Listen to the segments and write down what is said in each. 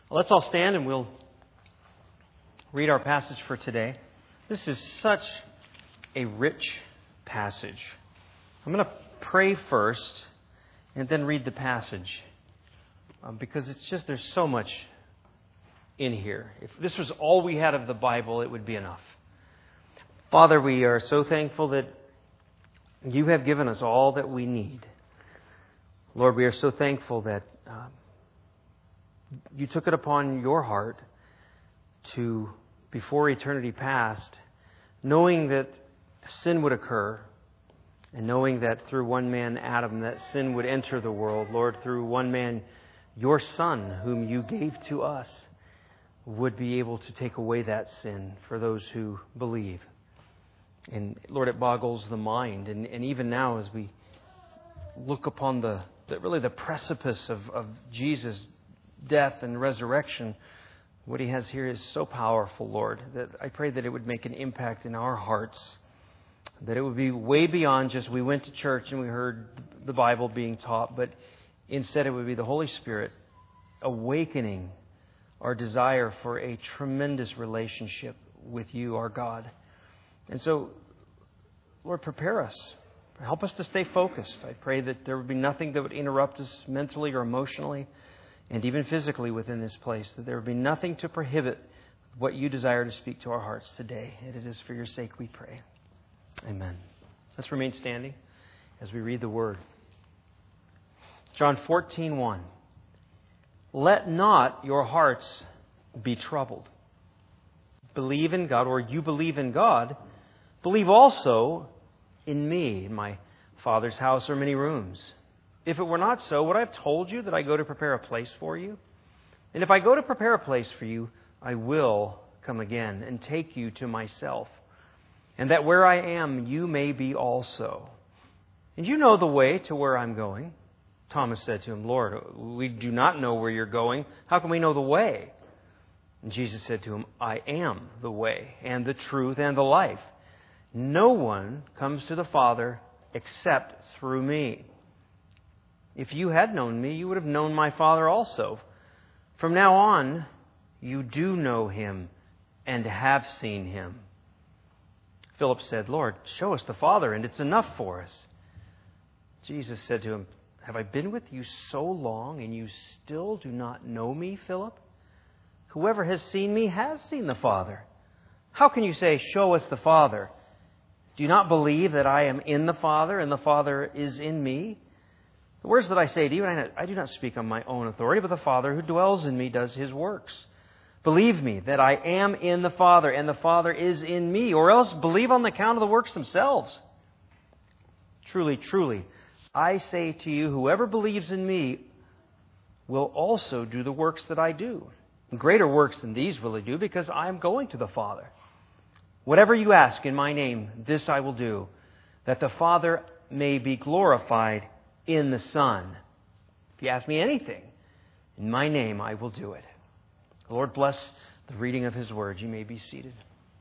Let's all stand and we'll read our passage for today. This is such a rich passage. I'm going to pray first and then read the passage because there's so much in here. If this was all we had of the Bible, it would be enough. Father, we are so thankful that You have given us all that we need. Lord, we are so thankful that You took it upon Your heart to, before eternity passed, knowing that sin would occur and knowing that through one man, Adam, that sin would enter the world. Lord, through one man, Your Son, whom You gave to us, would be able to take away that sin for those who believe. And Lord, it boggles the mind. And even now, as we look upon the precipice of Jesus' death and resurrection, what He has here is so powerful, Lord, that I pray that it would make an impact in our hearts, that it would be way beyond just we went to church and we heard the Bible being taught, but instead it would be the Holy Spirit awakening our desire for a tremendous relationship with You, our God. And so, Lord, prepare us. Help us to stay focused. I pray that there would be nothing that would interrupt us mentally or emotionally and even physically within this place, that there would be nothing to prohibit what You desire to speak to our hearts today. And it is for Your sake we pray. Amen. Let's remain standing as we read the Word. John 14:1. Let not your hearts be troubled. Believe in God, or you believe in God, believe also in me. In my Father's house are many rooms. If it were not so, would I have told you that I go to prepare a place for you? And if I go to prepare a place for you, I will come again and take you to Myself, and that where I am, you may be also. And you know the way to where I'm going. Thomas said to Him, Lord, we do not know where You're going. How can we know the way? And Jesus said to him, I am the way and the truth and the life. No one comes to the Father except through Me. If you had known Me, you would have known my Father also. From now on, you do know Him and have seen Him. Philip said, Lord, show us the Father, and it's enough for us. Jesus said to him, have I been with you so long, and you still do not know Me, Philip? Whoever has seen Me has seen the Father. How can you say, show us the Father? Do you not believe that I am in the Father and the Father is in Me? The words that I say to you, I do not speak on my own authority, but the Father who dwells in Me does His works. Believe Me that I am in the Father and the Father is in Me, or else believe on the account of the works themselves. Truly, truly, I say to you, whoever believes in Me will also do the works that I do. Greater works than these will He do, because I am going to the Father. Whatever you ask in My name, this I will do, that the Father may be glorified in the Son. If you ask Me anything in My name, I will do it. The Lord bless the reading of His Word. You may be seated.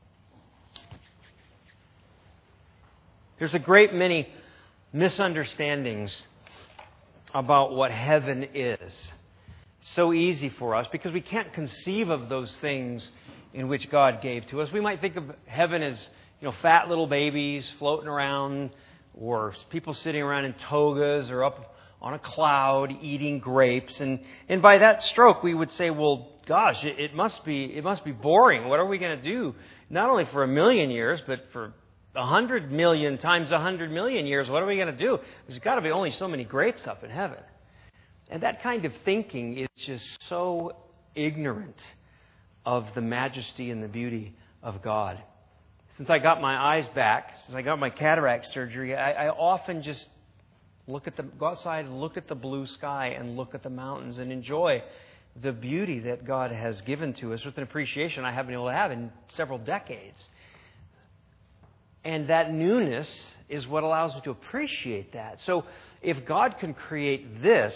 There's a great many misunderstandings about what heaven is. So easy for us because we can't conceive of those things in which God gave to us. We might think of heaven as, fat little babies floating around, or people sitting around in togas, or up on a cloud eating grapes. And by that stroke, we would say, well, gosh, it must be boring. What are we going to do? Not only for 1,000,000 years, but for 100 million times 100 million years, what are we going to do? There's got to be only so many grapes up in heaven. And that kind of thinking is just so ignorant of the majesty and the beauty of God. Since I got my eyes back, since I got my cataract surgery, I often just go outside and look at the blue sky and look at the mountains and enjoy the beauty that God has given to us with an appreciation I haven't been able to have in several decades. And that newness is what allows me to appreciate that. So if God can create this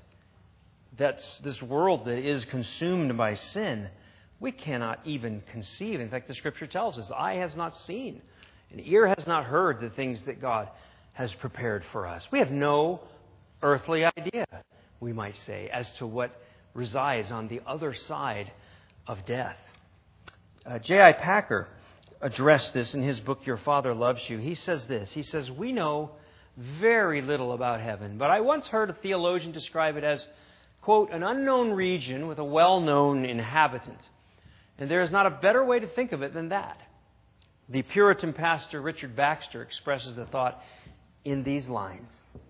world that is consumed by sin, we cannot even conceive. In fact, the Scripture tells us, eye has not seen, and ear has not heard the things that God has prepared for us. We have no earthly idea, we might say, as to what resides on the other side of death. J.I. Packer addressed this in his book, Your Father Loves You. He says this. He says, "We know very little about heaven, but I once heard a theologian describe it as, quote, an unknown region with a well-known inhabitant. And there is not a better way to think of it than that." The Puritan pastor Richard Baxter expresses the thought in these lines: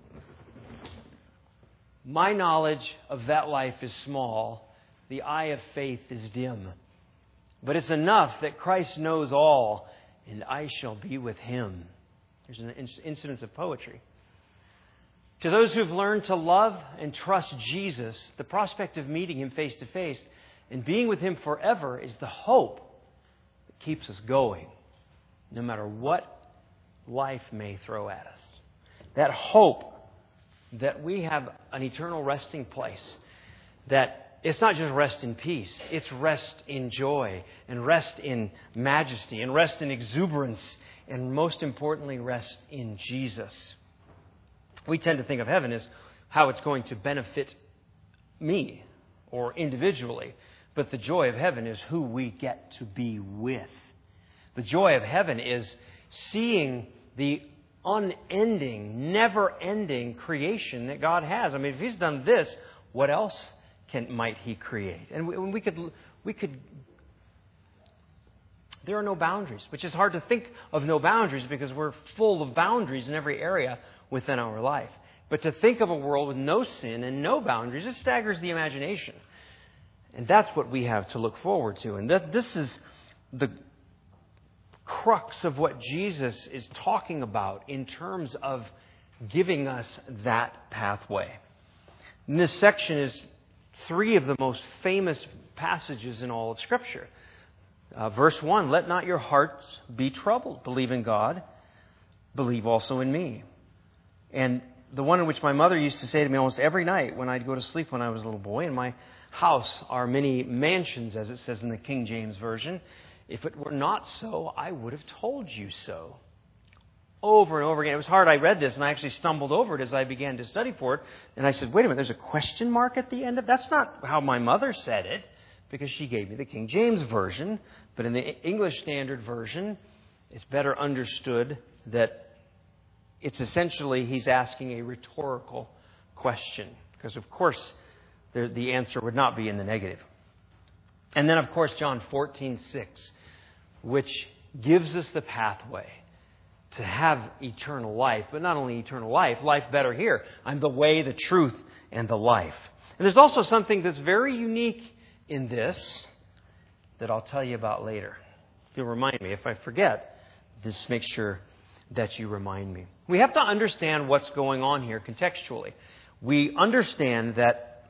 "My knowledge of that life is small. The eye of faith is dim. But it's enough that Christ knows all, and I shall be with Him." There's an incidence of poetry. To those who've learned to love and trust Jesus, the prospect of meeting Him face to face and being with Him forever is the hope that keeps us going, no matter what life may throw at us. That hope that we have an eternal resting place, that it's not just rest in peace, it's rest in joy, and rest in majesty, and rest in exuberance, and most importantly, rest in Jesus. We tend to think of heaven as how it's going to benefit me or individually, but the joy of heaven is who we get to be with. The joy of heaven is seeing the unending, never-ending creation that God has. I mean, if He's done this, what else might He create? And we could. There are no boundaries, which is hard to think of no boundaries because we're full of boundaries in every area within our life. But to think of a world with no sin and no boundaries, it staggers the imagination. And that's what we have to look forward to. And this is the crux of what Jesus is talking about in terms of giving us that pathway. And this section is 3 of the most famous passages in all of Scripture. Verse 1, "Let not your hearts be troubled. Believe in God. Believe also in me." And the one in which my mother used to say to me almost every night when I'd go to sleep when I was a little boy, "In my house are many mansions," as it says in the King James Version. "If it were not so, I would have told you so." Over and over again. It was hard. I read this and I actually stumbled over it as I began to study for it. And I said, wait a minute, there's a question mark at the end of it? That's not how my mother said it, because she gave me the King James Version. But in the English Standard Version, it's better understood that it's essentially he's asking a rhetorical question. Because, of course, the answer would not be in the negative. And then, of course, John 14:6, which gives us the pathway to have eternal life. But not only eternal life, life better here. I'm the way, the truth, and the life. And there's also something that's very unique in this that I'll tell you about later. You'll remind me. If I forget, just make sure that you remind me. We have to understand what's going on here contextually. We understand that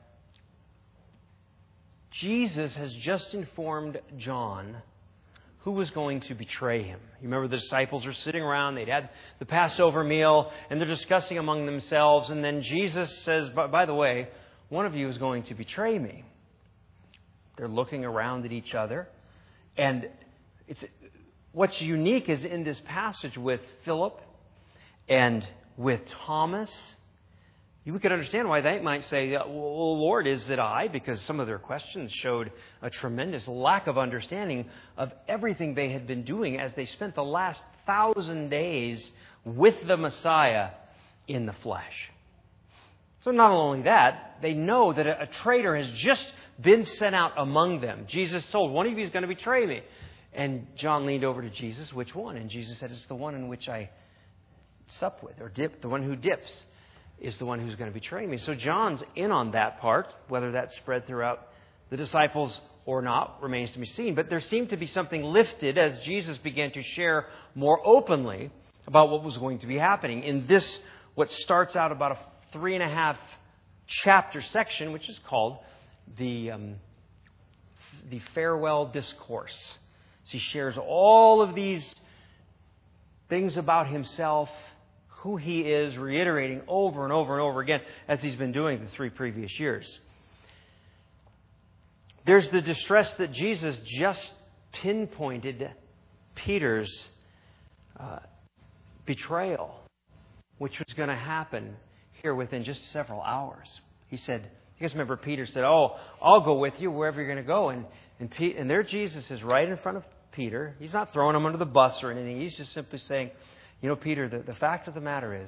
Jesus has just informed John who was going to betray him. You remember the disciples are sitting around, they'd had the Passover meal, and they're discussing among themselves, and then Jesus says, by the way, one of you is going to betray me. They're looking around at each other, and what's unique is in this passage with Philip and with Thomas, we could understand why they might say, well, Lord, is it I? Because some of their questions showed a tremendous lack of understanding of everything they had been doing as they spent the last 1,000 days with the Messiah in the flesh. So not only that, they know that a traitor has just been sent out among them. Jesus told, one of you is going to betray me. And John leaned over to Jesus, which one? And Jesus said, it's the one in which I sup with, or dip, the one who dips is the one who's going to betray me. So John's in on that part. Whether that's spread throughout the disciples or not remains to be seen. But there seemed to be something lifted as Jesus began to share more openly about what was going to be happening in this, what starts out about a 3.5 chapter section, which is called the farewell discourse. So he shares all of these things about himself, who he is, reiterating over and over and over again, as he's been doing the 3 previous years. There's the distress that Jesus just pinpointed Peter's betrayal, which was going to happen here within just several hours. He said, You guys remember Peter said, "Oh, I'll go with you wherever you're going to go." And there Jesus is right in front of Peter. He's not throwing him under the bus or anything. He's just simply saying, "You know, Peter, the fact of the matter is,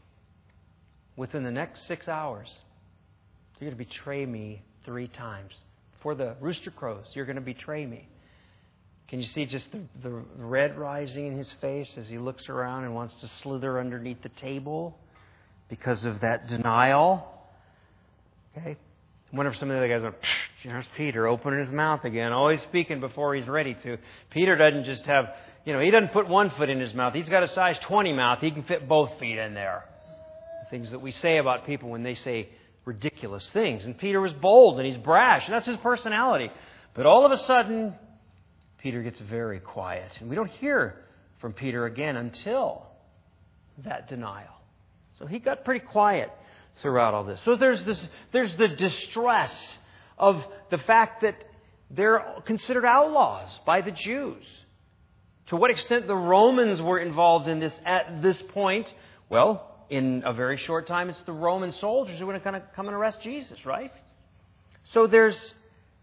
within the next 6 hours, you're going to betray me 3 times. Before the rooster crows, you're going to betray me." Can you see just the red rising in his face as he looks around and wants to slither underneath the table because of that denial? Okay. I wonder if some of the other guys went, "There's Peter opening his mouth again, always speaking before he's ready to." Peter doesn't just have, he doesn't put one foot in his mouth. He's got a size 20 mouth. He can fit both feet in there. The things that we say about people when they say ridiculous things. And Peter was bold and he's brash, and that's his personality. But all of a sudden, Peter gets very quiet. And we don't hear from Peter again until that denial. So he got pretty quiet throughout all this. So there's the distress of the fact that they're considered outlaws by the Jews. To what extent the Romans were involved in this at this point? Well, in a very short time, it's the Roman soldiers who are going to come and arrest Jesus, right? So there's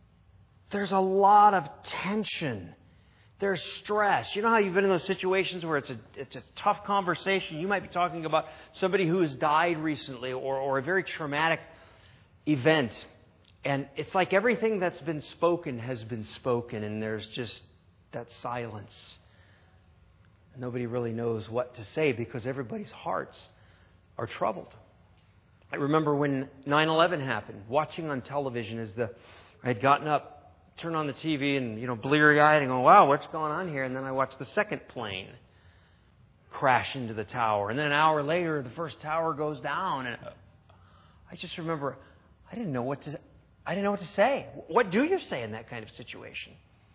a lot of tension. There's stress. You know how you've been in those situations where it's a tough conversation? You might be talking about somebody who has died recently or a very traumatic event. And it's like everything that's been spoken has been spoken, and there's just that silence. Nobody really knows what to say because everybody's hearts are troubled. I remember when 9/11 happened, watching on television I had gotten up, turned on the TV and, bleary-eyed and go, "Wow, what's going on here?" And then I watched the second plane crash into the tower. And then an hour later, the first tower goes down. And I just remember, I didn't know what to say. What do you say in that kind of situation?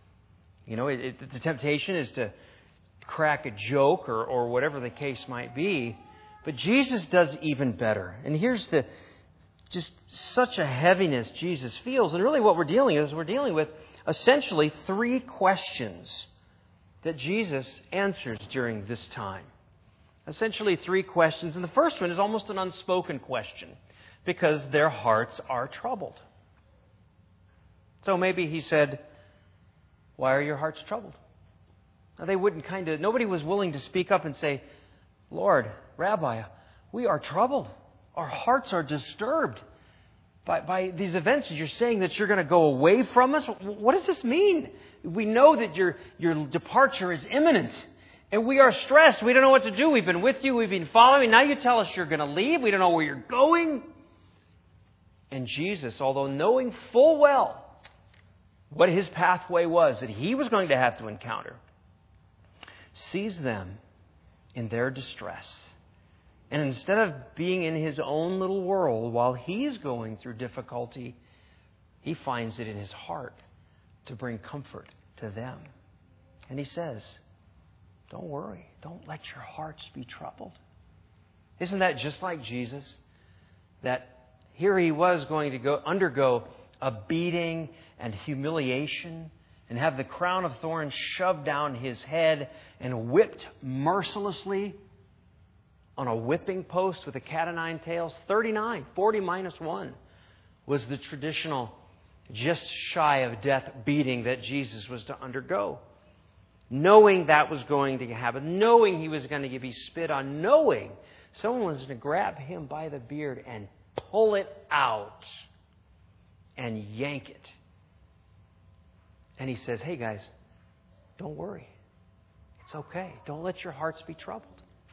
The temptation is to crack a joke or whatever the case might be. But Jesus does even better. And here's just such a heaviness Jesus feels. And really what we're dealing with essentially 3 questions that Jesus answers during this time. Essentially 3 questions. And the first one is almost an unspoken question because their hearts are troubled. So maybe he said, "Why are your hearts troubled?" Now they nobody was willing to speak up and say, "Lord, Rabbi, we are troubled. Our hearts are disturbed by these events. You're saying that you're going to go away from us. What does this mean? We know that your departure is imminent. And we are stressed. We don't know what to do. We've been with you. We've been following. Now you tell us you're going to leave. We don't know where you're going." And Jesus, although knowing full well what his pathway was that he was going to have to encounter, sees them in their distress. And instead of being in his own little world while he's going through difficulty, he finds it in his heart to bring comfort to them. And he says, "Don't worry. Don't let your hearts be troubled." Isn't that just like Jesus? That here he was going to undergo a beating and humiliation and have the crown of thorns shoved down his head and whipped mercilessly on a whipping post with a cat o' nine tails. 40 minus 1 was the traditional just shy of death beating that Jesus was to undergo. Knowing that was going to happen, knowing he was going to be spit on, knowing someone was going to grab him by the beard and pull it out and yank it. And he says, "Hey guys, don't worry. It's okay. Don't let your hearts be troubled."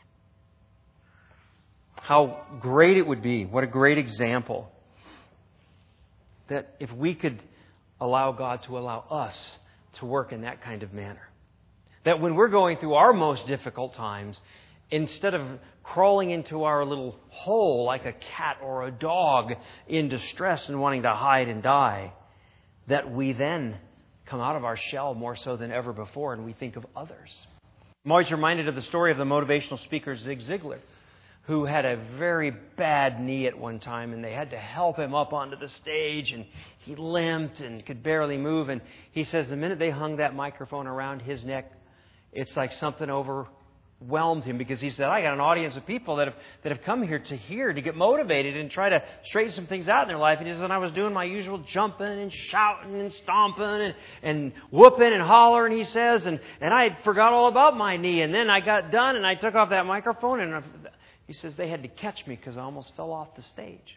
How great it would be. What a great example. That if we could allow God to allow us to work in that kind of manner. That when we're going through our most difficult times, instead of crawling into our little hole like a cat or a dog in distress and wanting to hide and die, that we then come out of our shell more so than ever before and we think of others. I'm always reminded of the story of the motivational speaker Zig Ziglar, who had a very bad knee at one time, and they had to help him up onto the stage, and he limped and could barely move. And he says the minute they hung that microphone around his neck, it's like something whelmed him because he said, I got an audience of people that have come here to get motivated and try to straighten some things out in their life. And he said, I was doing my usual jumping and shouting and stomping and whooping and hollering, he says, and I forgot all about my knee. And then I got done and I took off that microphone and he says they had to catch me because I almost fell off the stage.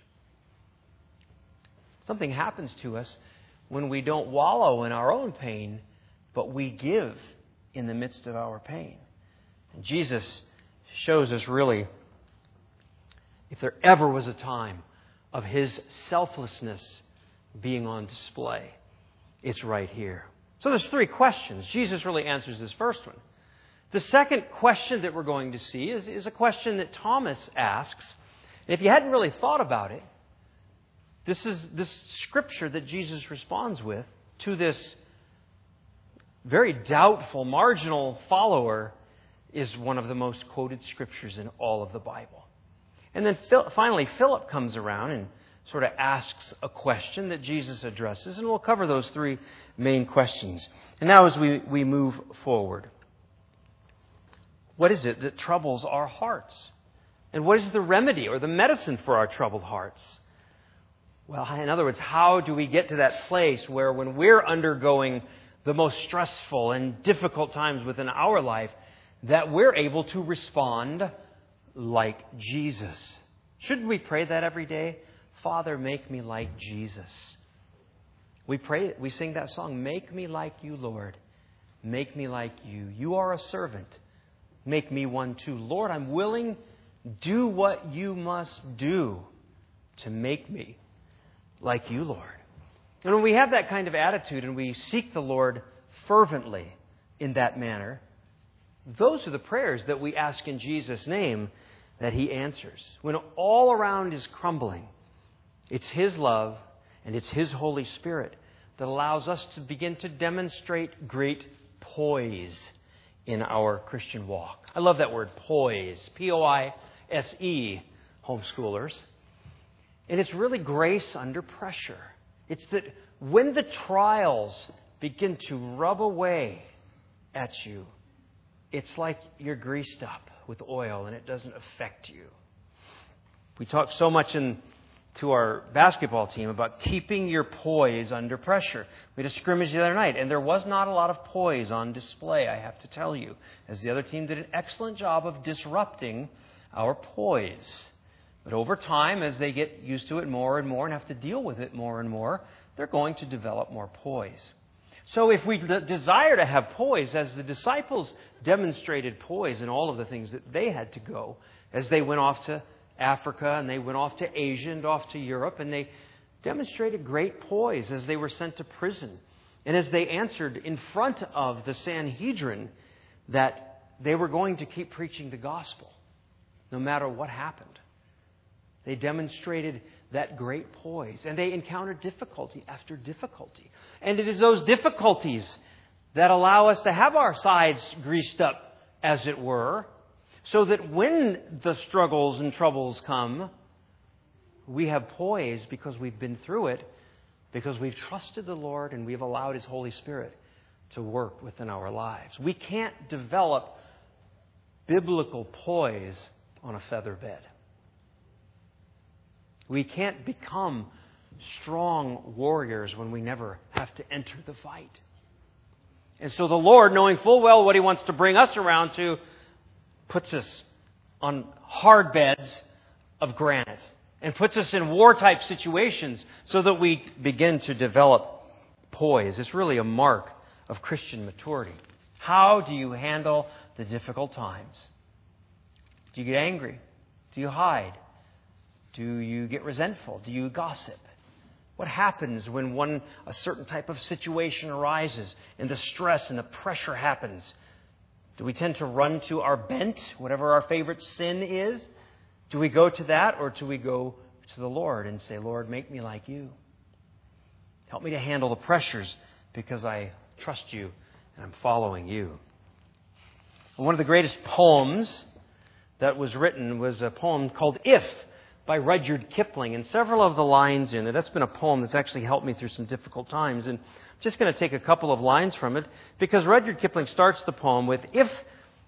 Something happens to us when we don't wallow in our own pain, but we give in the midst of our pain. And Jesus shows us really, if there ever was a time of His selflessness being on display, it's right here. So there's 3 questions. Jesus really answers this first one. The second question that we're going to see is a question that Thomas asks. And if you hadn't really thought about it, this scripture that Jesus responds with to this very doubtful, marginal follower is one of the most quoted scriptures in all of the Bible. And then finally, Philip comes around and sort of asks a question that Jesus addresses, and we'll cover those 3 main questions. And now as we move forward, what is it that troubles our hearts? And what is the remedy or the medicine for our troubled hearts? Well, in other words, how do we get to that place where when we're undergoing the most stressful and difficult times within our life, that we're able to respond like Jesus? Shouldn't we pray that every day? Father, make me like Jesus. We pray it. We sing that song, make me like you, Lord. Make me like you. You are a servant. Make me one too. Lord, I'm willing. Do what you must do to make me like you, Lord. And when we have that kind of attitude and we seek the Lord fervently in that manner, those are the prayers that we ask in Jesus' name that He answers. When all around is crumbling, it's His love and it's His Holy Spirit that allows us to begin to demonstrate great poise in our Christian walk. I love that word, poise. P-O-I-S-E, homeschoolers. And it's really grace under pressure. It's that when the trials begin to rub away at you, it's like you're greased up with oil and it doesn't affect you. We talk so much to our basketball team about keeping your poise under pressure. We had a scrimmage the other night, and there was not a lot of poise on display, I have to tell you, as the other team did an excellent job of disrupting our poise. But over time, as they get used to it more and more and have to deal with it more and more, they're going to develop more poise. So if we desire to have poise, as the disciples demonstrated poise in all of the things that they had to go, as they went off to Africa and they went off to Asia and off to Europe, and they demonstrated great poise as they were sent to prison. And as they answered in front of the Sanhedrin that they were going to keep preaching the gospel, no matter what happened. They demonstrated that great poise, and they encountered difficulty after difficulty. And it is those difficulties that allow us to have our sides greased up, as it were, so that when the struggles and troubles come, we have poise because we've been through it, because we've trusted the Lord and we've allowed His Holy Spirit to work within our lives. We can't develop biblical poise on a feather bed. We can't become strong warriors when we never have to enter the fight. And so the Lord, knowing full well what He wants to bring us around to, puts us on hard beds of granite and puts us in war-type situations so that we begin to develop poise. It's really a mark of Christian maturity. How do you handle the difficult times? Do you get angry? Do you hide? Do you get resentful? Do you gossip? What happens when a certain type of situation arises and the stress and the pressure happens? Do we tend to run to our bent, whatever our favorite sin is? Do we go to that, or do we go to the Lord and say, Lord, make me like you. Help me to handle the pressures because I trust you and I'm following you. One of the greatest poems that was written was a poem called If by Rudyard Kipling, and several of the lines in it. That's been a poem that's actually helped me through some difficult times, and I'm just going to take a couple of lines from it because Rudyard Kipling starts the poem with, if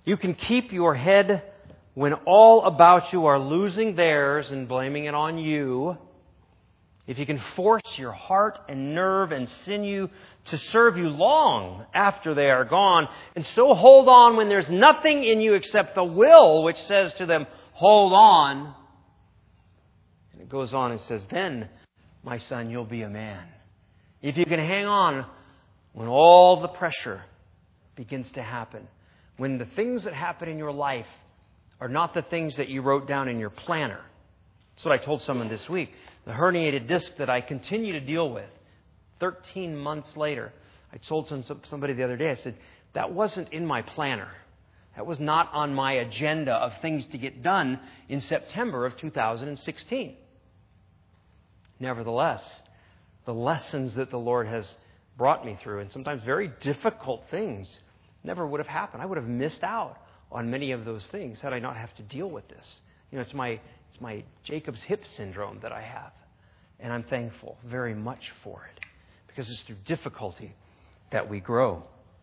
You can keep your head when all about you are losing theirs and blaming it on you. If you can force your heart and nerve and sinew to serve you long after they are gone, and so hold on when there's nothing in you except the will which says to them, hold on. And it goes on and says, then, my son, you'll be a man. If you can hang on when all the pressure begins to happen, when the things that happen in your life are not the things that you wrote down in your planner. That's what I told someone this week. The herniated disc that I continue to deal with 13 months later. I told somebody the other day, I said, that wasn't in my planner. That was not on my agenda of things to get done in September of 2016. Nevertheless, the lessons that the Lord has brought me through, and sometimes very difficult things, never would have happened. I would have missed out on many of those things had I not have to deal with this. It's my Jacob's hip syndrome that I have. And I'm thankful very much for it. Because it's through difficulty that we grow.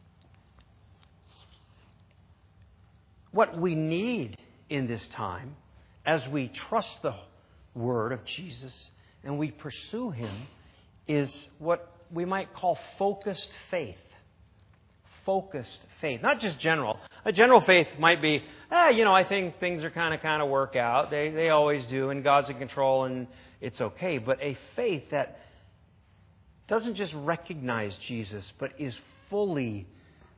What we need in this time, as we trust the Word of Jesus and we pursue Him, is what we might call focused faith. Focused faith. Not just general. A general faith might be, I think things are kind of work out. They always do, and God's in control, and it's okay. But a faith that doesn't just recognize Jesus, but is fully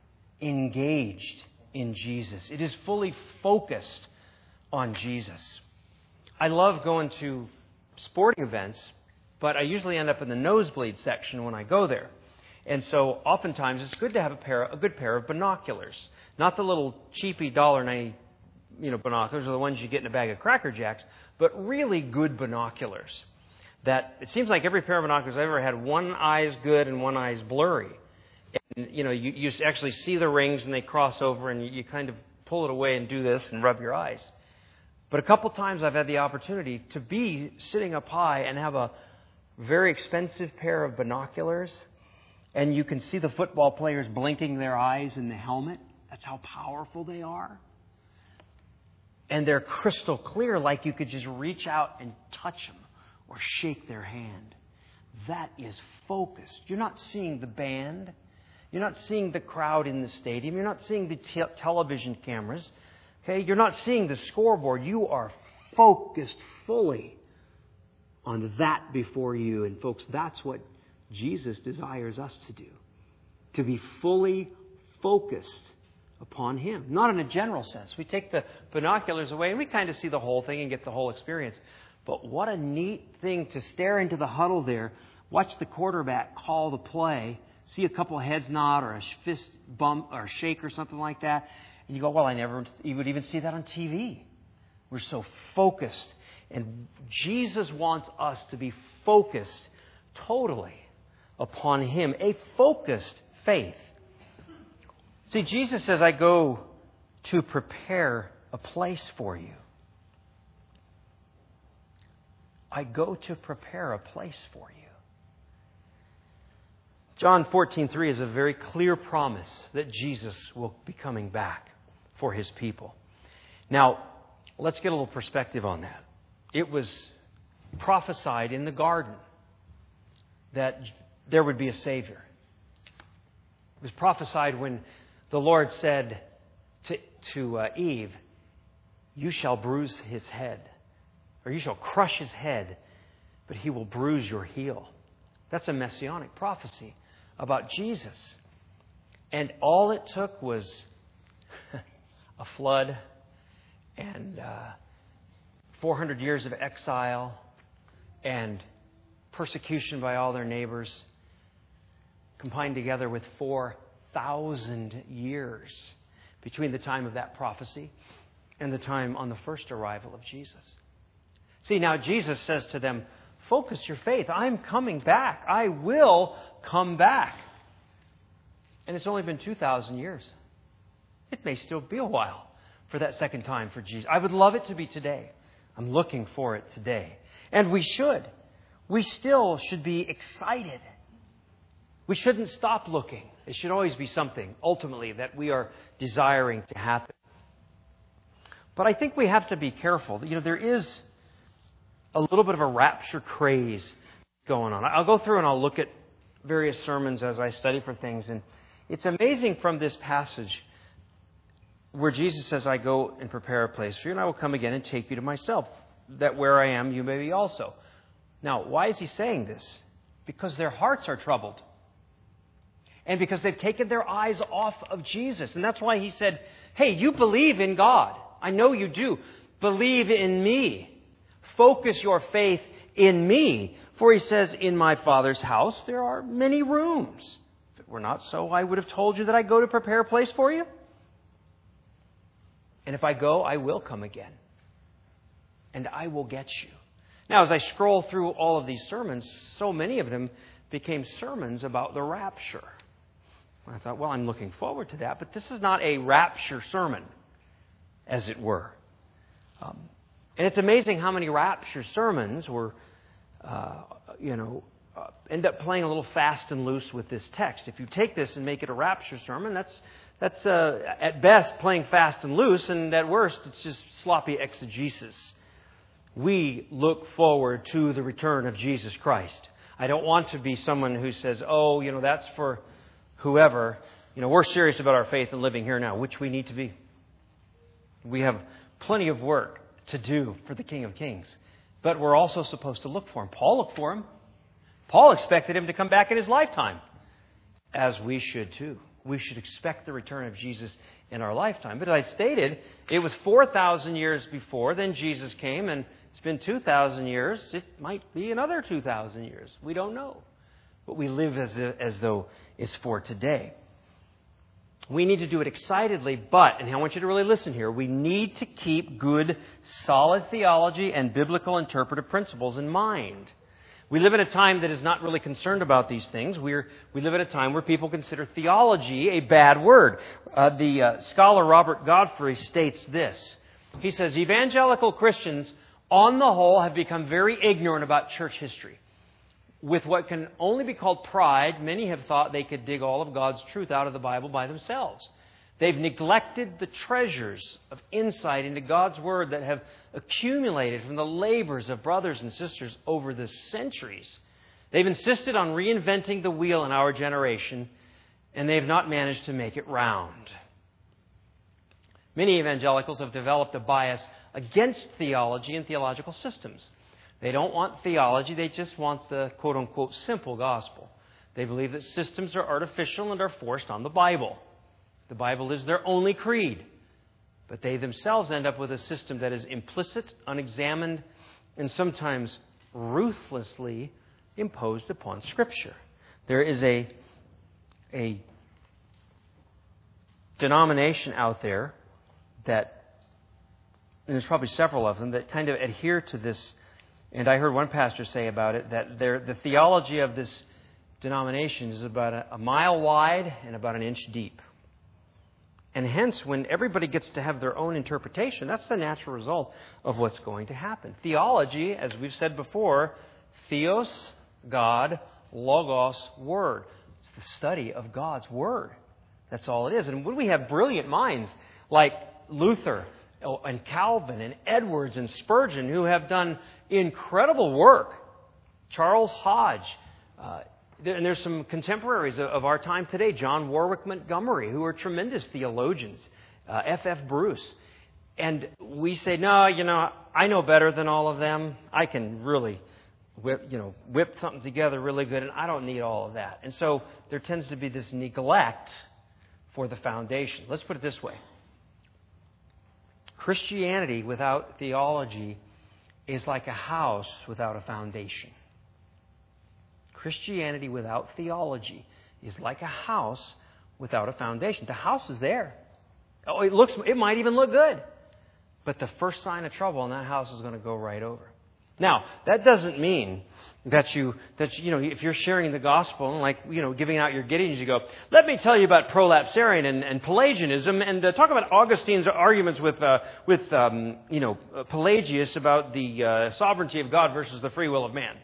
engaged in Jesus. It is fully focused on Jesus. I love going to sporting events, but I usually end up in the nosebleed section when I go there. And so oftentimes it's good to have a good pair of binoculars. Not the little cheapy $1.90 binoculars or the ones you get in a bag of Cracker Jacks, but really good binoculars. That it seems like every pair of binoculars I've ever had, one eye's good and one eye's blurry. And, you actually see the rings and they cross over and you kind of pull it away and do this and rub your eyes. But a couple times I've had the opportunity to be sitting up high and have a very expensive pair of binoculars. And you can see the football players blinking their eyes in the helmet. That's how powerful they are. And they're crystal clear, like you could just reach out and touch them or shake their hand. That is focused. You're not seeing the band. You're not seeing the crowd in the stadium. You're not seeing the television cameras. Okay? You're not seeing the scoreboard. You are focused fully on that before you. And folks, that's what Jesus desires us to do. To be fully focused upon Him. Not in a general sense. We take the binoculars away and we kind of see the whole thing and get the whole experience. But what a neat thing to stare into the huddle there, watch the quarterback call the play, see a couple of heads nod or a fist bump or a shake or something like that, and you go, well, you would even see that on TV. We're so focused. And Jesus wants us to be focused totally upon Him. A focused faith. See, Jesus says, I go to prepare a place for you. I go to prepare a place for you. John 14:3 is a very clear promise that Jesus will be coming back for His people. Now, let's get a little perspective on that. It was prophesied in the garden that there would be a Savior. It was prophesied when the Lord said to Eve, you shall bruise his head, or you shall crush his head, but he will bruise your heel. That's a messianic prophecy about Jesus. And all it took was a flood and 400 years of exile and persecution by all their neighbors, combined together with 4,000 years between the time of that prophecy and the time on the first arrival of Jesus. See, now Jesus says to them, focus your faith. I'm coming back. I will come back. And it's only been 2,000 years. It may still be a while for that second time for Jesus. I would love it to be today. I'm looking for it today. And we should. We still should be excited. We shouldn't stop looking. It should always be something, ultimately, that we are desiring to happen. But I think we have to be careful. There is a little bit of a rapture craze going on. I'll go through and I'll look at various sermons as I study for things. And it's amazing from this passage where Jesus says, I go and prepare a place for you, and I will come again and take you to myself, that where I am, you may be also. Now, why is he saying this? Because their hearts are troubled. And because they've taken their eyes off of Jesus. And that's why he said, hey, you believe in God. I know you do. Believe in me. Focus your faith in me. For he says, in my Father's house there are many rooms. If it were not so, I would have told you that I go to prepare a place for you. And if I go, I will come again. And I will get you. Now, as I scroll through all of these sermons, so many of them became sermons about the rapture. I thought, well, I'm looking forward to that. But this is not a rapture sermon, as it were. And it's amazing how many rapture sermons were, end up playing a little fast and loose with this text. If you take this and make it a rapture sermon, that's at best playing fast and loose, and at worst, it's just sloppy exegesis. We look forward to the return of Jesus Christ. I don't want to be someone who says, that's for whoever. We're serious about our faith and living here now, which we need to be. We have plenty of work to do for the King of Kings. But we're also supposed to look for Him. Paul looked for Him. Paul expected Him to come back in his lifetime, as we should too. We should expect the return of Jesus in our lifetime. But as I stated, it was 4,000 years before. Then Jesus came, and it's been 2,000 years. It might be another 2,000 years. We don't know. But we live as though it's for today. We need to do it excitedly, but, and I want you to really listen here, we need to keep good, solid theology and biblical interpretive principles in mind. We live in a time that is not really concerned about these things. We live in a time where people consider theology a bad word. The scholar Robert Godfrey states this. He says, evangelical Christians, on the whole, have become very ignorant about church history. With what can only be called pride, many have thought they could dig all of God's truth out of the Bible by themselves. They've neglected the treasures of insight into God's Word that have accumulated from the labors of brothers and sisters over the centuries. They've insisted on reinventing the wheel in our generation, and they've not managed to make it round. Many evangelicals have developed a bias against theology and theological systems. They don't want theology, they just want the quote-unquote simple gospel. They believe that systems are artificial and are forced on the Bible. The Bible is their only creed. But they themselves end up with a system that is implicit, unexamined, and sometimes ruthlessly imposed upon Scripture. There is a denomination out there that, and there's probably several of them, that kind of adhere to this. And I heard one pastor say about it that the theology of this denomination is about a mile wide and about an inch deep. And hence, when everybody gets to have their own interpretation, that's the natural result of what's going to happen. Theology, as we've said before, theos, God, logos, Word. It's the study of God's Word. That's all it is. And when we have brilliant minds like Luther and Calvin and Edwards and Spurgeon, who have done incredible work, Charles Hodge, and there's some contemporaries of our time today, John Warwick Montgomery, who are tremendous theologians, F.F. Bruce. And we say, no, I know better than all of them. I can really whip something together really good, and I don't need all of that. And so there tends to be this neglect for the foundation. Let's put it this way. Christianity without theology is like a house without a foundation. Christianity without theology is like a house without a foundation. The house is there. It might even look good. But the first sign of trouble and that house is going to go right over. Now, that doesn't mean that if you're sharing the gospel and giving out your Gideons, you go, let me tell you about prolapsarian and Pelagianism, and talk about Augustine's arguments with Pelagius about the sovereignty of God versus the free will of man.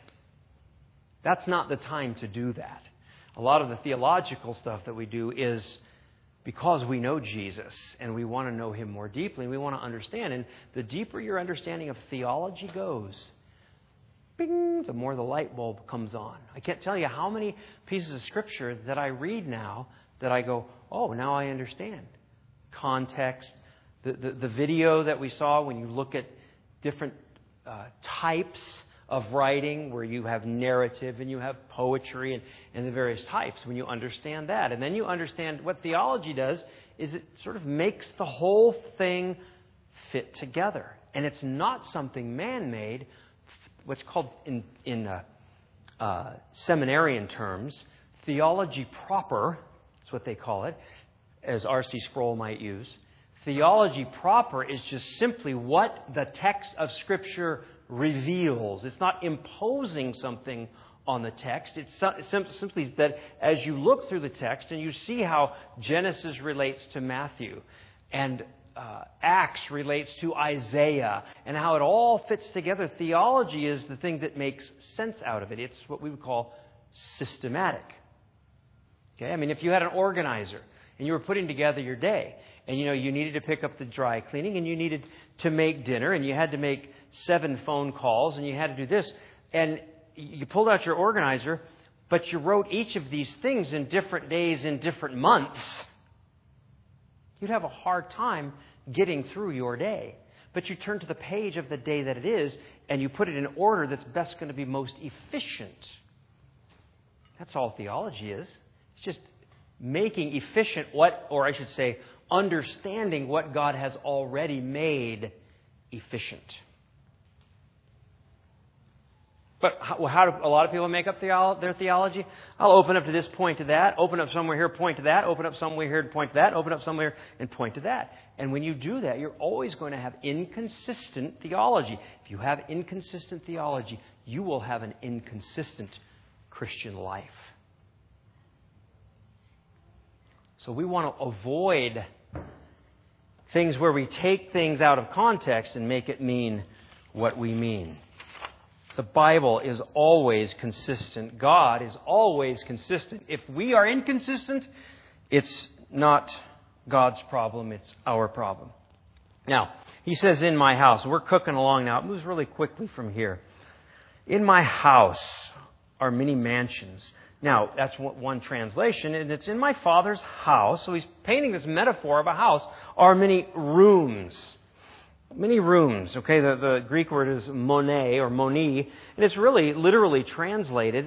That's not the time to do that. A lot of the theological stuff that we do is because we know Jesus and we want to know Him more deeply and we want to understand. And the deeper your understanding of theology goes, bing, the more the light bulb comes on. I can't tell you how many pieces of Scripture that I read now that I go, oh, now I understand. Context. The video that we saw when you look at different types of writing, where you have narrative and you have poetry and the various types, when you understand that. And then you understand what theology does is it sort of makes the whole thing fit together. And it's not something man-made, what's called in seminarian terms, theology proper, that's what they call it, as R.C. Sproul might use. Theology proper is just simply what the text of Scripture reveals. It's not imposing something on the text. It's simply that as you look through the text and you see how Genesis relates to Matthew and Acts relates to Isaiah and how it all fits together, theology is the thing that makes sense out of it. It's what we would call systematic. Okay? I mean, if you had an organizer and you were putting together your day, and you needed to pick up the dry cleaning, and you needed to make dinner, and you had to make 7 phone calls, and you had to do this, and you pulled out your organizer, but you wrote each of these things in different days, in different months, you'd have a hard time getting through your day. But you turn to the page of the day that it is, and you put it in order that's best going to be most efficient. That's all theology is. It's just making efficient understanding what God has already made efficient. But how do a lot of people make up their theology? I'll open up to this, point to that, open up somewhere here, point to that, open up somewhere here, point to that, open up somewhere and point to that. And when you do that, you're always going to have inconsistent theology. If you have inconsistent theology, you will have an inconsistent Christian life. So we want to avoid things where we take things out of context and make it mean what we mean. The Bible is always consistent. God is always consistent. If we are inconsistent, it's not God's problem, it's our problem. Now, he says, in my house. We're cooking along now. It moves really quickly from here. In my house are many mansions. Now, that's one translation, and it's in my Father's house. So he's painting this metaphor of a house. Are many rooms. Many rooms. Okay, the Greek word is mone or moni, and it's really literally translated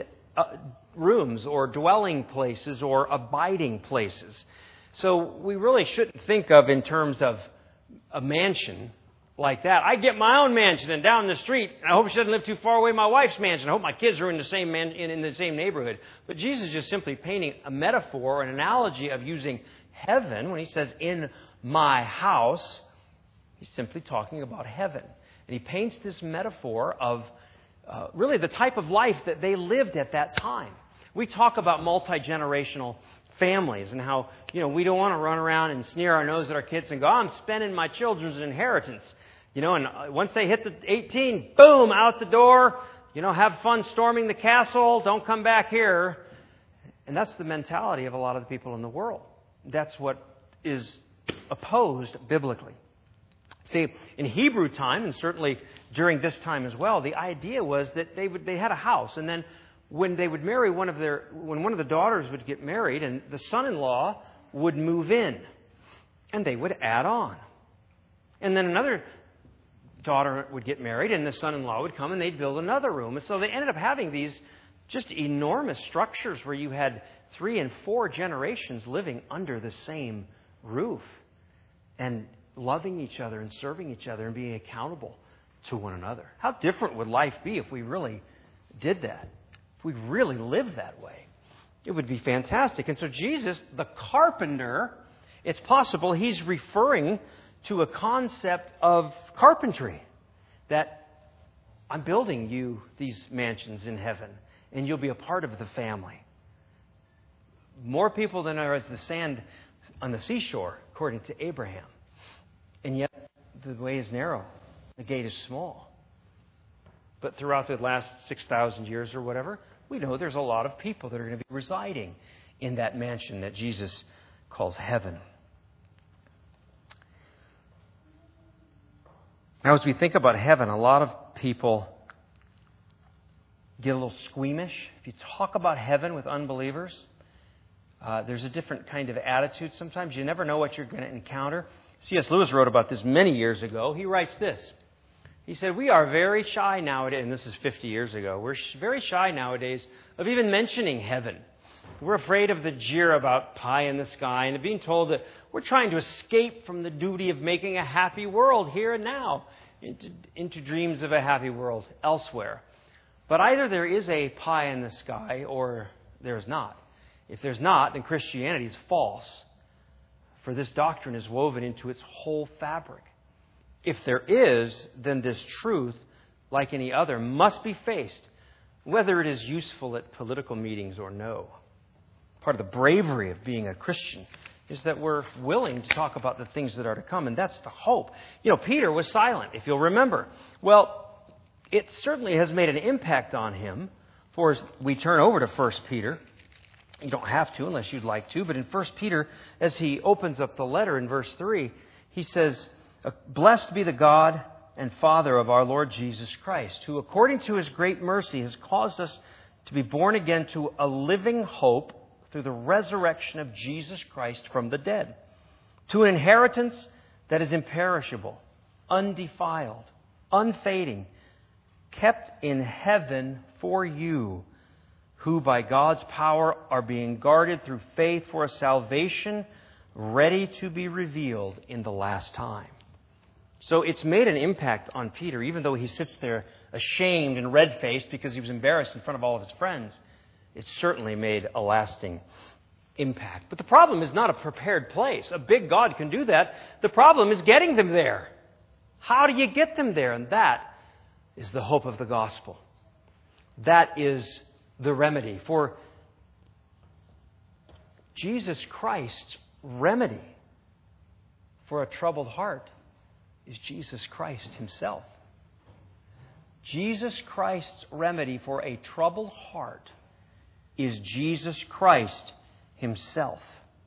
rooms or dwelling places or abiding places. So we really shouldn't think of in terms of a mansion like that. I get my own mansion and down the street. I hope she doesn't live too far away from my wife's mansion. I hope my kids are in the same in the same neighborhood. But Jesus is just simply painting a metaphor, an analogy of using heaven when he says, in my house. He's simply talking about heaven. And he paints this metaphor of really the type of life that they lived at that time. We talk about multi-generational families and how, we don't want to run around and sneer our nose at our kids and go, I'm spending my children's inheritance. And once they hit the 18, boom, out the door. Have fun storming the castle. Don't come back here. And that's the mentality of a lot of the people in the world. That's what is opposed biblically. See, in Hebrew time, and certainly during this time as well, the idea was that they had a house, and then when they would marry when one of the daughters would get married, and the son-in-law would move in, and they would add on, and then another daughter would get married, and the son-in-law would come, and they'd build another room, and so they ended up having these just enormous structures where you had 3 and 4 generations living under the same roof, and loving each other and serving each other and being accountable to one another. How different would life be if we really did that? If we really lived that way? It would be fantastic. And so Jesus, the carpenter, it's possible he's referring to a concept of carpentry. That I'm building you these mansions in heaven and you'll be a part of the family. More people than are as the sand on the seashore, according to Abraham. And yet, the way is narrow. The gate is small. But throughout the last 6,000 years or whatever, we know there's a lot of people that are going to be residing in that mansion that Jesus calls heaven. Now, as we think about heaven, a lot of people get a little squeamish. If you talk about heaven with unbelievers, there's a different kind of attitude sometimes. You never know what you're going to encounter. C.S. Lewis wrote about this many years ago. He writes this. He said, "We are very shy nowadays," and this is 50 years ago, "we're very shy nowadays of even mentioning heaven. We're afraid of the jeer about pie in the sky and of being told that we're trying to escape from the duty of making a happy world here and now into dreams of a happy world elsewhere. But either there is a pie in the sky or there's not. If there's not, then Christianity is false, for this doctrine is woven into its whole fabric. If there is, then this truth, like any other, must be faced, whether it is useful at political meetings or no." Part of the bravery of being a Christian is that we're willing to talk about the things that are to come, and that's the hope. Peter was silent, if you'll remember. Well, it certainly has made an impact on him. For as we turn over to 1 Peter, you don't have to unless you'd like to, but in 1 Peter, as he opens up the letter in verse 3, he says, "Blessed be the God and Father of our Lord Jesus Christ, who according to His great mercy has caused us to be born again to a living hope through the resurrection of Jesus Christ from the dead, to an inheritance that is imperishable, undefiled, unfading, kept in heaven for you, who by God's power are being guarded through faith for a salvation ready to be revealed in the last time." So it's made an impact on Peter, even though he sits there ashamed and red-faced because he was embarrassed in front of all of his friends. It certainly made a lasting impact. But the problem is not a prepared place. A big God can do that. The problem is getting them there. How do you get them there? And that is the hope of the gospel. That is the remedy. For Jesus Christ's remedy for a troubled heart is Jesus Christ Himself. Jesus Christ's remedy for a troubled heart is Jesus Christ Himself.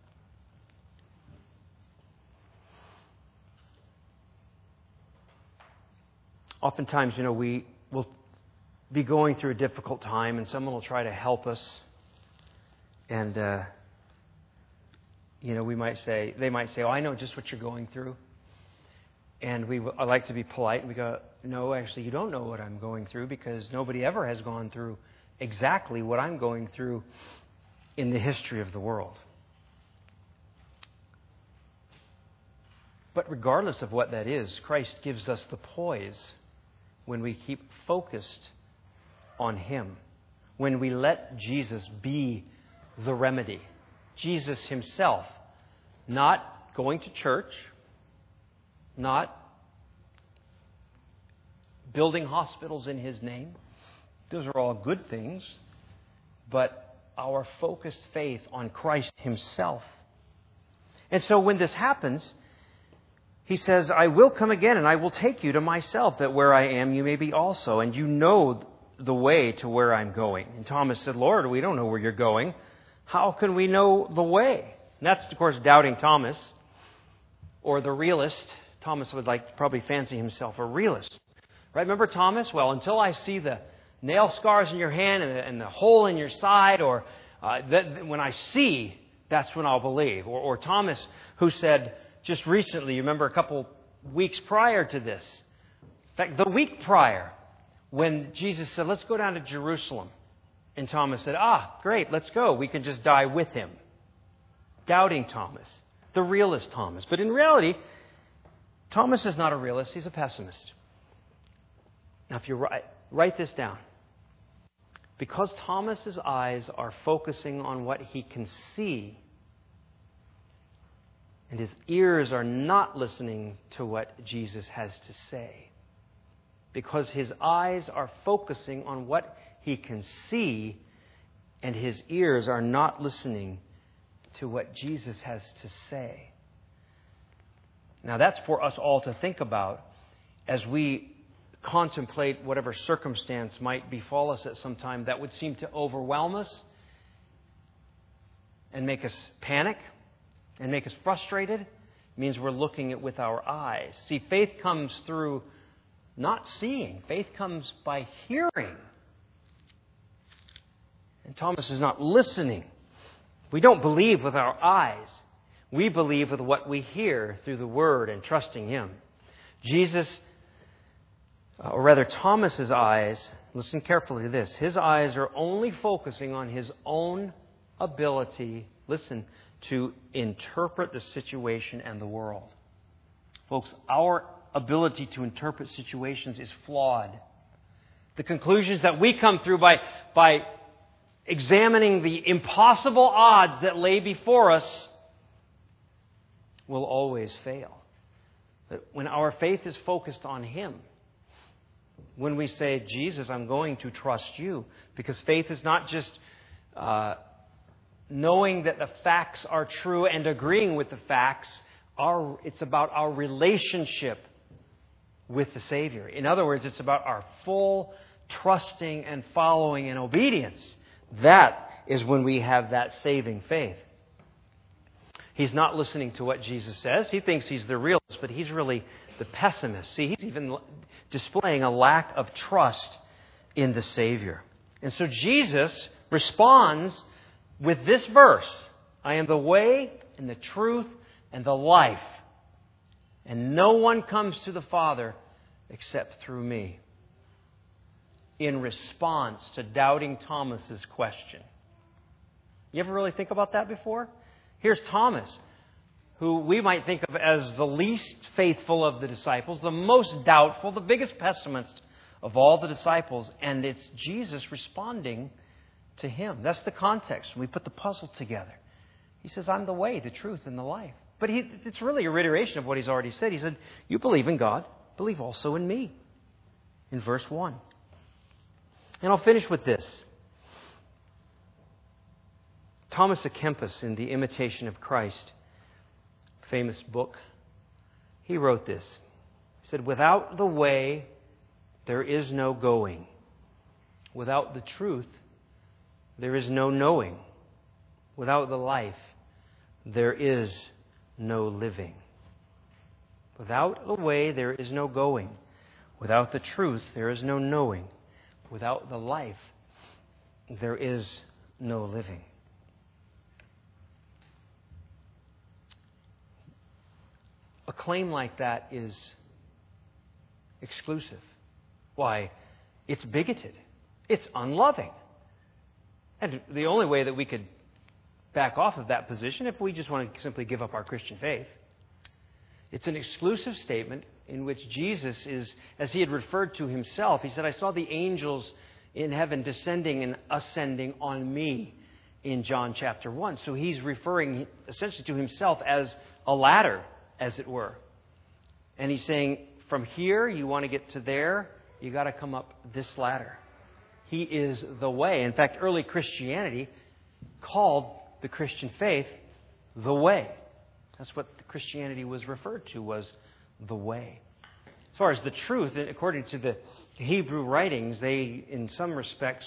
Oftentimes, we will be going through a difficult time and someone will try to help us. And, they might say, "Oh, I know just what you're going through." And I like to be polite and we go, "No, actually, you don't know what I'm going through because nobody ever has gone through exactly what I'm going through in the history of the world." But regardless of what that is, Christ gives us the poise when we keep focused on Him, when we let Jesus be the remedy. Jesus Himself, not going to church, not building hospitals in His name. Those are all good things, but our focused faith on Christ Himself. And so when this happens, He says, "I will come again and I will take you to myself, that where I am you may be also, and you know the way to where I'm going." And Thomas said, "Lord, we don't know where you're going. How can we know the way?" And that's, of course, doubting Thomas, or the realist. Thomas would probably fancy himself a realist. Right? Remember Thomas? Well, until I see the nail scars in your hand and the hole in your side, or when I see, that's when I'll believe. Or Thomas, who said just recently, you remember a couple weeks prior to this, in fact, the week prior, when Jesus said, "Let's go down to Jerusalem." And Thomas said, "Great, let's go. We can just die with Him." Doubting Thomas, the realist Thomas. But in reality, Thomas is not a realist, he's a pessimist. Now, if you write this down, because Thomas's eyes are focusing on what he can see, and his ears are not listening to what Jesus has to say, because his eyes are focusing on what he can see, and his ears are not listening to what Jesus has to say. Now, that's for us all to think about as we contemplate whatever circumstance might befall us at some time that would seem to overwhelm us and make us panic and make us frustrated. It means we're looking at with our eyes. See, faith comes through not seeing. Faith comes by hearing. And Thomas is not listening. We don't believe with our eyes. We believe with what we hear through the Word and trusting Him. Thomas's eyes, listen carefully to this, his eyes are only focusing on his own ability, listen, to interpret the situation and the world. Folks, our ability to interpret situations is flawed. The conclusions that we come through by examining the impossible odds that lay before us will always fail. But when our faith is focused on Him, when we say, Jesus, I'm going to trust you, because faith is not just knowing that the facts are true and agreeing with the facts. It's about our relationship with the Savior. In other words, it's about our full trusting and following and obedience. That is when we have that saving faith. He's not listening to what Jesus says. He thinks he's the realist, but he's really the pessimist. See, he's even displaying a lack of trust in the Savior. And so Jesus responds with this verse, I am the way and the truth and the life. And no one comes to the Father except through me. In response to doubting Thomas's question. You ever really think about that before? Here's Thomas, who we might think of as the least faithful of the disciples, the most doubtful, the biggest pessimist of all the disciples. And it's Jesus responding to him. That's the context. We put the puzzle together. He says, I'm the way, the truth, and the life. But it's really a reiteration of what he's already said. He said, you believe in God, believe also in me. In verse 1. And I'll finish with this. Thomas à Kempis, in The Imitation of Christ, famous book, he wrote this. He said, without the way, there is no going. Without the truth, there is no knowing. Without the life, there is no living. Without the way, there is no going. Without the truth, there is no knowing. Without the life, there is no living. A claim like that is exclusive. Why? It's bigoted. It's unloving. And the only way that we could back off of that position if we just want to simply give up our Christian faith. It's an exclusive statement in which Jesus is, as he had referred to himself, he said, I saw the angels in heaven descending and ascending on me in John chapter 1. So he's referring essentially to himself as a ladder, as it were. And he's saying, from here, you want to get to there, you got to come up this ladder. He is the way. In fact, early Christianity called the Christian faith the way. That's what Christianity was referred to, was the way. As far as the truth, according to the Hebrew writings, they, in some respects,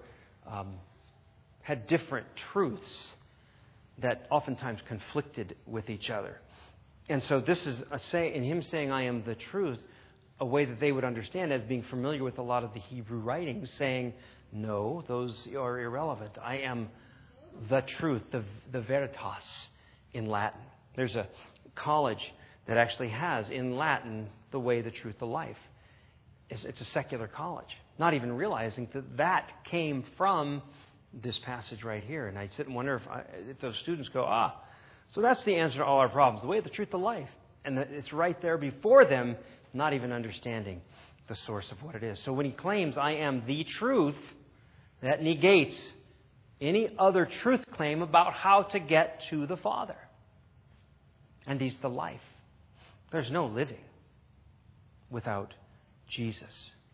had different truths that oftentimes conflicted with each other. And so this is in him saying, I am the truth, a way that they would understand as being familiar with a lot of the Hebrew writings, saying, no, those are irrelevant. I am the truth, the veritas in Latin. There's a college that actually has in Latin the way, the truth, the life. It's a secular college, not even realizing that came from this passage right here. And I sit and wonder if those students go, so that's the answer to all our problems, the way, the truth, the life. And it's right there before them, not even understanding the source of what it is. So when he claims, I am the truth, that negates any other truth claim about how to get to the Father. And he's the life. There's no living without Jesus.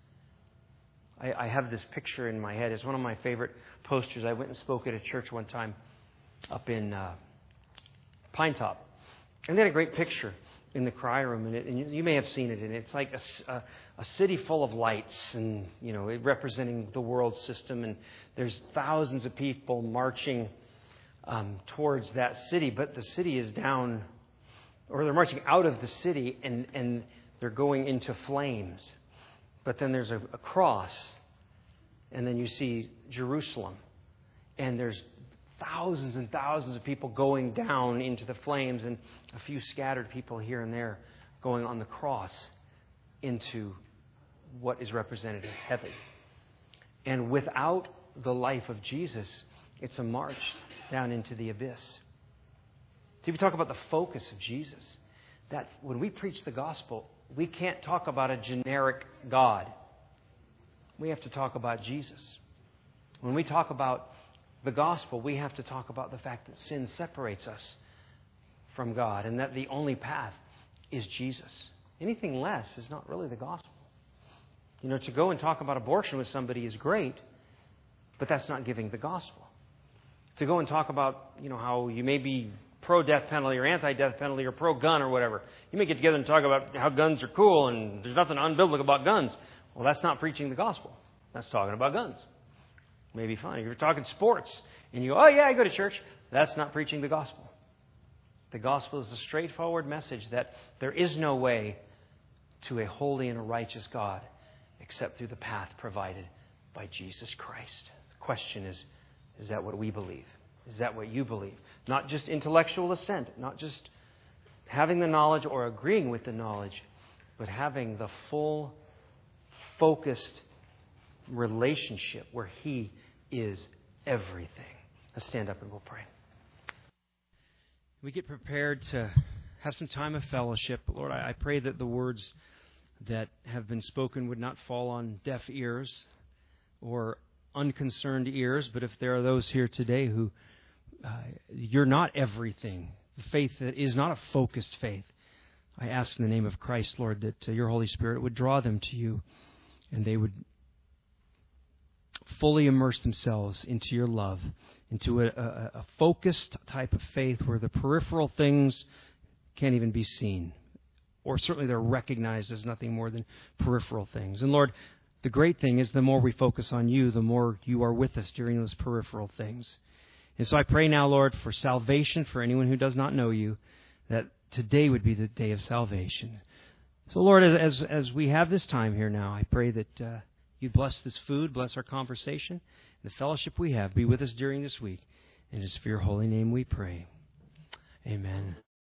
I have this picture in my head. It's one of my favorite posters. I went and spoke at a church one time up in Pine Top. And they had a great picture in the cry room. And you may have seen it. And it's like a city full of lights, and it representing the world system. And there's thousands of people marching towards that city. But the city is down, or they're marching out of the city, and they're going into flames. But then there's a cross, and then you see Jerusalem, and there's thousands and thousands of people going down into the flames, and a few scattered people here and there going on the cross into what is represented as heaven. And without the life of Jesus, it's a march down into the abyss. So if you talk about the focus of Jesus, that when we preach the gospel, we can't talk about a generic God. We have to talk about Jesus. When we talk about the gospel, we have to talk about the fact that sin separates us from God and that the only path is Jesus. Anything less is not really the gospel. You know, to go and talk about abortion with somebody is great, but that's not giving the gospel. To go and talk about, you know, how you may be pro-death penalty or anti-death penalty or pro-gun or whatever. You may get together and talk about how guns are cool and there's nothing unbiblical about guns. Well, that's not preaching the gospel. That's talking about guns. Maybe fine. If you're talking sports and you go, oh yeah, I go to church, that's not preaching the gospel. The gospel is a straightforward message that there is no way to a holy and a righteous God except through the path provided by Jesus Christ. The question is that what we believe? Is that what you believe? Not just intellectual assent, not just having the knowledge or agreeing with the knowledge, but having the full, focused relationship where He is everything. Let's stand up and we'll pray. We get prepared to have some time of fellowship. But Lord, I pray that the words that have been spoken would not fall on deaf ears or unconcerned ears, but if there are those here today who you're not everything, the faith that is not a focused faith, I ask in the name of Christ, Lord, that your Holy Spirit would draw them to you and they would fully immerse themselves into your love, into a focused type of faith where the peripheral things can't even be seen, or certainly they're recognized as nothing more than peripheral things. And Lord, the great thing is the more we focus on you, the more you are with us during those peripheral things. And so I pray now, Lord, for salvation for anyone who does not know you, that today would be the day of salvation. So, Lord, as we have this time here now, I pray that you bless this food, bless our conversation, the fellowship we have. Be with us during this week. And it's for your holy name we pray. Amen.